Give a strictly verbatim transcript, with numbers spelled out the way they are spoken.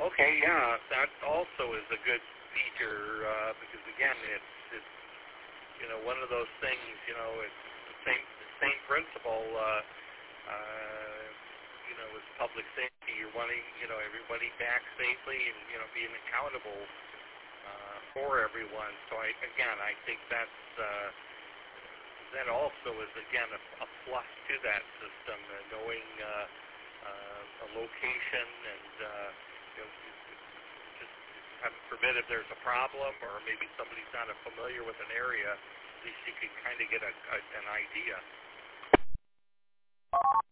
Okay, yeah, that also is a good feature uh, because again, it's it's you know one of those things. You know, it's the same the same principle. Uh, uh, you know, as public safety, you're wanting you know everybody back safely and you know being accountable uh, for everyone. So I again, I think that's uh, that also is again a, a plus to that system, uh, knowing uh, uh, a location and. Uh, you know, just heaven forbid if there's a problem or maybe somebody's not familiar with an area, at least you can kind of get a, a, an idea.